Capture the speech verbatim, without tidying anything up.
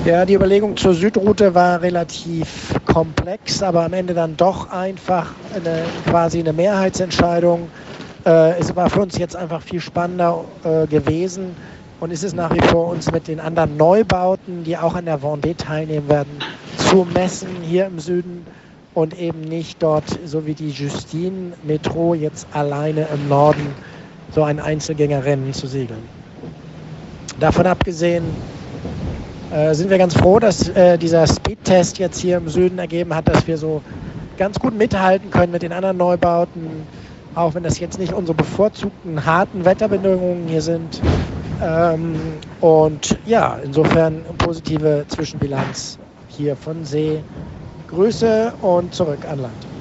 Ja, die Überlegung zur Südroute war relativ komplex, aber am Ende dann doch einfach eine, quasi eine Mehrheitsentscheidung. Äh, es war für uns jetzt einfach viel spannender äh, gewesen und ist es nach wie vor, uns mit den anderen Neubauten, die auch an der Vendée teilnehmen werden, zu messen hier im Süden und eben nicht dort, so wie die Justine Metro, jetzt alleine im Norden so ein Einzelgängerrennen zu segeln. Davon abgesehen äh, sind wir ganz froh, dass äh, dieser Speedtest jetzt hier im Süden ergeben hat, dass wir so ganz gut mithalten können mit den anderen Neubauten, auch wenn das jetzt nicht unsere bevorzugten harten Wetterbedingungen hier sind. Ähm, und ja, insofern eine positive Zwischenbilanz hier von See. Grüße und zurück an Land.